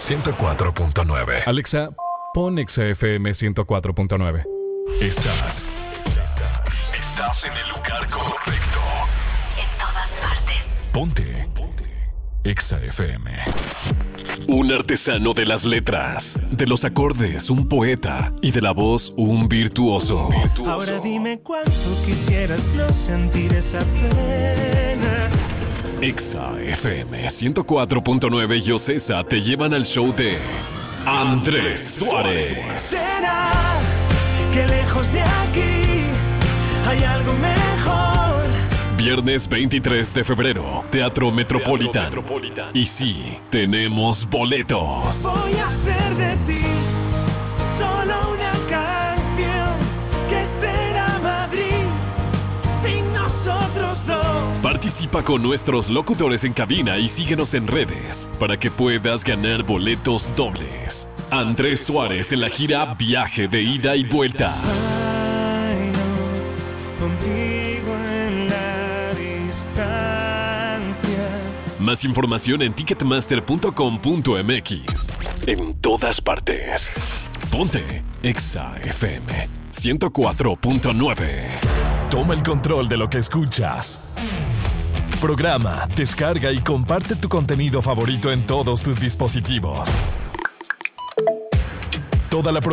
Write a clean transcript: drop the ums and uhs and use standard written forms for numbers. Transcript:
104.9. Alexa, pon Exa FM 104.9. Estás en el lugar correcto. En todas partes. Ponte Exa FM. Un artesano de las letras, de los acordes, un poeta y de la voz, un virtuoso. Ahora dime cuánto quisieras no sentir esa pena. Exa FM 104.9 y Ocesa te llevan al show de Andrés Suárez. ¿Será que lejos de aquí hay algo mejor? Viernes 23 de febrero, Teatro Metropolitan. Y sí, tenemos boletos. Voy a hacer de ti solo una canción que será Madrid sin nosotros dos. Participa con nuestros locutores en cabina y síguenos en redes para que puedas ganar boletos dobles. Andrés Suárez en la gira Viaje de Ida y Vuelta. Ay, no, contigo en la distancia. Más información en ticketmaster.com.mx. En todas partes. Ponte Exa FM 104.9. Toma el control de lo que escuchas. Programa, descarga y comparte tu contenido favorito en todos tus dispositivos. Toda la